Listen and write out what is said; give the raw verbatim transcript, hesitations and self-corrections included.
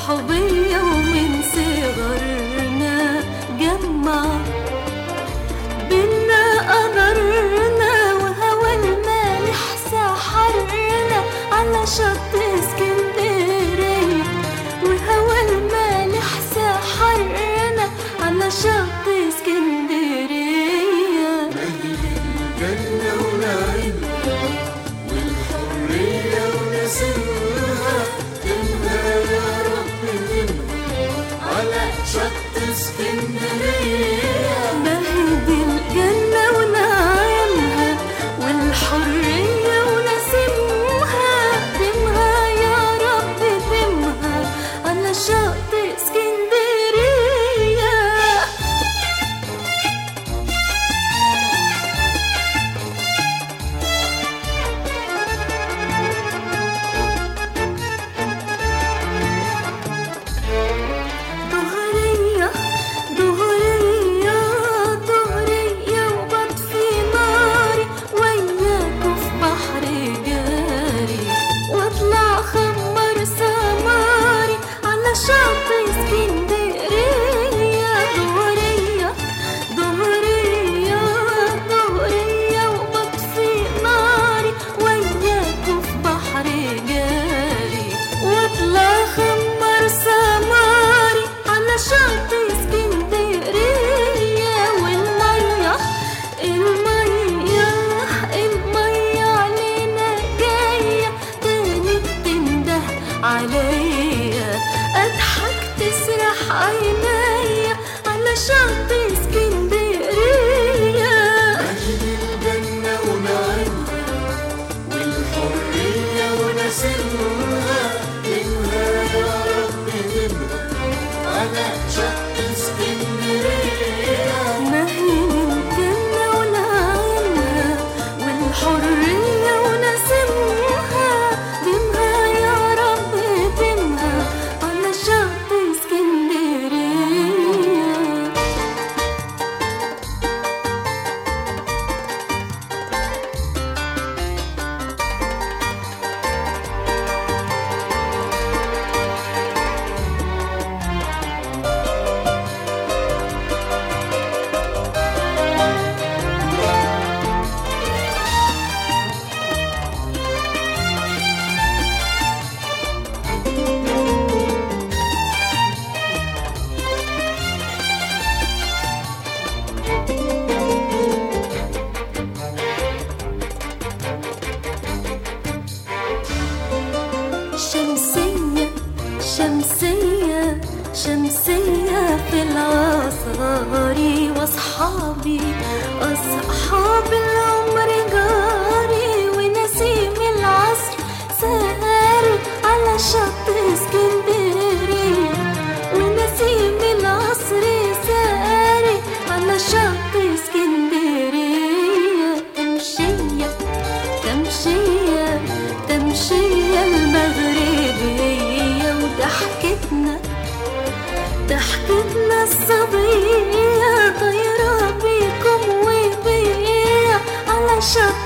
صحوبية ومن صغرنا جمع بينا قمرنا، وهوى المالح سحرنا على شط اسكندرية، وهوى المالح سحرنا على شط اسكندرية. مجد الجنة ونعيمها والحرية ونسيمها، تمها يا رب تمها على شط اسكندرية. مجد الجنة ونعيمها والحرية ونسيمها، تمها يا رب تمها على شط اسكندرية. ظهرية ظهرية ظهرية وبطفي ناري وياكوا في بحر جاري، واطلع خمر سماري على شط اسكندرية. ظهرية ظهرية ظهرية وبطفي ناري وياكوا في بحر جاري، واطلع خمر سماري على شط اسكندرية. والمية المية المية علينا جاية، كانت تنده عليا اضحك تسرح عينيا على شط اسكندرية. مجد الجنة ونعيمها والحرية ونسيمها، تمها يا رب تمها على شط اسكندرية. مهين الجنة ونعيمها والحرية ونسيمها، تمها يا رب تمها على شط اسكندرية. شمسية شمسية شمسية في العصاري، واصحابي اصحاب العمر جاري، ونسيم العصر ساري على شط اسكندرية، ونسيم العصر ساري على شط اسكندرية. تمشية تمشية تمشية المغربية، وضحكتنا ضحكتنا الصبية طايرة بيكم وبيا على شط